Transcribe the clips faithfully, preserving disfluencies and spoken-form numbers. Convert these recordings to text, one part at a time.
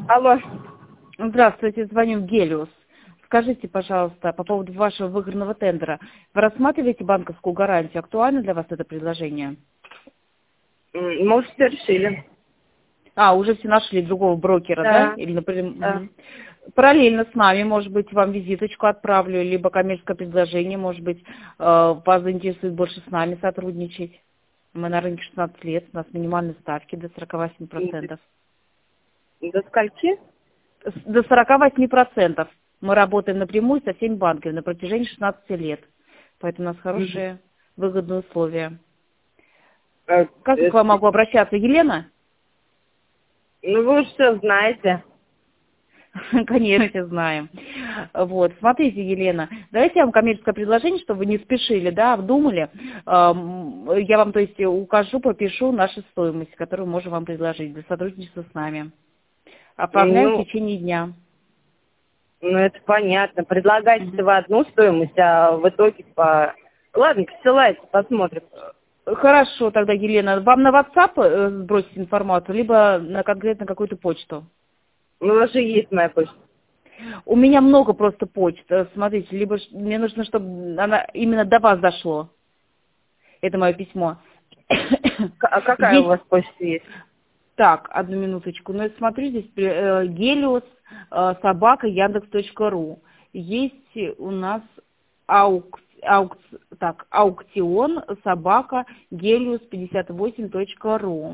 Алло. Здравствуйте, звоню в Гелиос. Скажите, пожалуйста, по поводу вашего выигранного тендера. Вы рассматриваете банковскую гарантию? Актуально для вас это предложение? М, Мы уже все решили. А, уже все нашли другого брокера, да? Да. Или, например, Да. мгм. Параллельно с нами, может быть, вам визиточку отправлю, либо коммерческое предложение, может быть, э, вас заинтересует больше с нами сотрудничать. Мы на рынке шестнадцать лет, у нас минимальные ставки до сорока восьми процентов. До скольки? С- До сорока восьми процентов. Мы работаем напрямую со всеми банками на протяжении шестнадцати лет. Поэтому у нас Мгм. хорошие, выгодные условия. Э, Как э, к вам могу обращаться? Елена? Ну, вы уже все знаете. Конечно, все знаем. Вот, смотрите, Елена, давайте я вам коммерческое предложение, чтобы вы не спешили, да, обдумали. Эм, Я вам, то есть, укажу, попишу нашу стоимость, которую можем вам предложить для сотрудничества с нами. Оформляем в Ну, течение дня. ну, это понятно. Предлагаете Мгм. вы одну стоимость, а в итоге по... Ладно, присылайте, посмотрим. Хорошо, тогда, Елена, вам на WhatsApp э, сбросить информацию, либо на конкретно какую-то почту? Ну, у вас же есть моя почта. У меня много просто почт. Э, Смотрите, либо ш- мне нужно, чтобы она именно до вас дошло. Это мое письмо. К- А какая у Есть, вас почта есть? так, одну минуточку. Ну, я смотрю, здесь э, Гелиос, э, собака, яндекс.ру. Есть у нас аук, аук, так, аукцион, собака, гелиос пятьдесят восемь точка ру.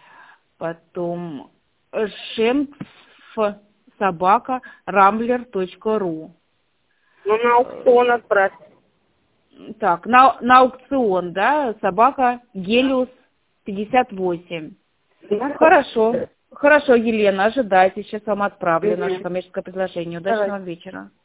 Потом э, шемпф, собака, рамблер точка ру. Ну, на аукцион отправьте. Так, на, на аукцион, да, собака, гелиос пятьдесят восемь. Ну, Хорошо. Хорошо, Елена, ожидайте. Сейчас вам отправлю наше Мгм. коммерческое предложение. Давай. Удачного вечера.